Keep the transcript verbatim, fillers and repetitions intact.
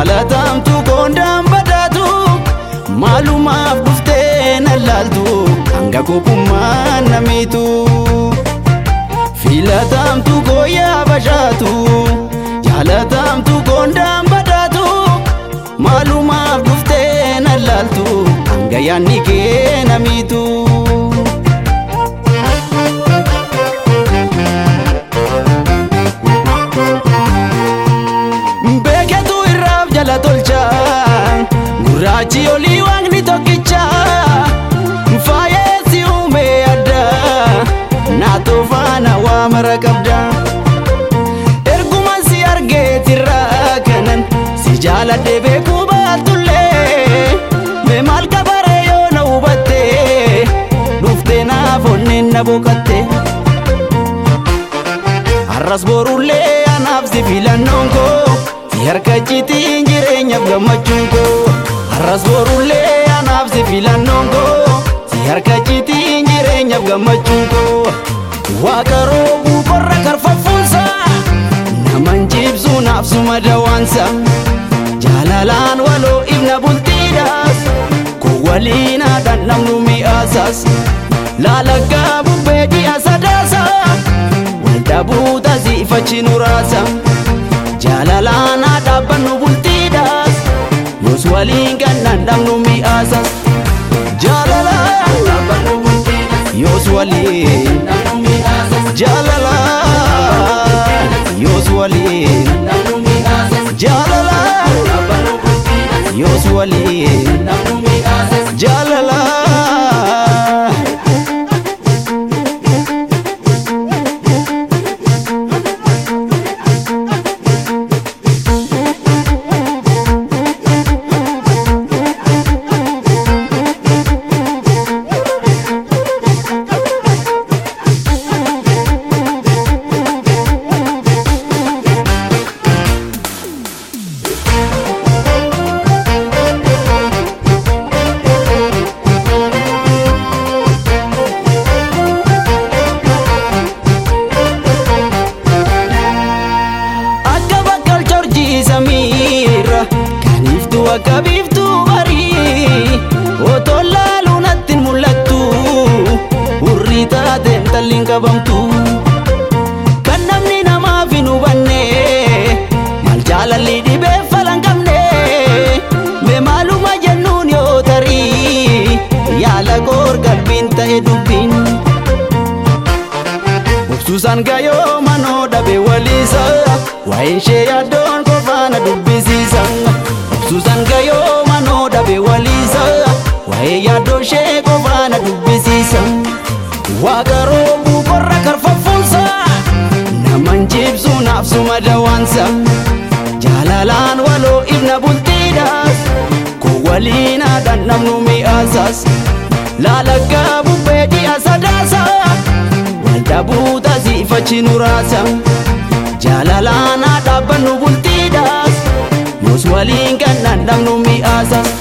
jaalatamtu koondaan badhaatu maalumaaf dhuftee na laaltu hanga kopummaan namitu filatamtu gooyaa bashaatu jaalatamtu koondaan badhaatu maalumaaf dhuftee na laaltu hanga yaanni kee namitu beeketu irraaf jala tolcha gurraachi olii waaqni tokkicha faayeessi uume adda naatoo faana waa mara qabda erguma si argeetirraa kanan si jaaladhe beekuu baatullee mee maal qabaree yoo na hubatte dhuftee naaf onneen na boqatte har'as borullee anaaf si filannoon koo si harka citiin jireenyaaf gammachuun koo har'as borullee anaaf si filannoon koo si harka citiin jireenyaaf gammachuun koo waaqa roobuu qorra karfaffuunsa naman jibsuu naaf suma dawaansa jaalalaan waloo ibna bultiidhaas koo waliin haadhan namnu mi'aasaas laalaggaa bubbee dhi'a sadaasa waldabuuta siifachi nuraasa jaalalaan haadhaabbannu bultiidhaas yoos waliin gannan dhabnu mi'aasas jaalalaan haadhaabbannu bultiidhaas yoos waliin jaalalaan yoos waliin jaalalaan yoos waliin jaalalaan akka biiftuu barii otoo laaluu natti mul'attu hurrii taateen talliin qabamtu kan namni namaaf hin hubanne maal jaalalli dhibee falan qabne mee maaluma jennuun yoo tarii yaala goor qalbiin ta'e dubbiin obsuusan gayoo manoo dhabe waliisa waa'een ishee yaaddoon qofaana dubbisiisa Susan gayo mano dhabe waliisa waa'ee yaaddoo ishee qofaana dubbisiisa waaqa roobuu qorra karfaffuunsa naman jibsuu naaf suma dawaansa jaalalaan waloo ibna bultiidhaas koo waliin haadhan namnu mi'aasaas laalaggaa bubbee dhi'a sadaasa waldabuuta siifachi nuraasa jaalalaan haadhaabbannu bultiidhaas yoos waliin gannan dhabnu mi'aasas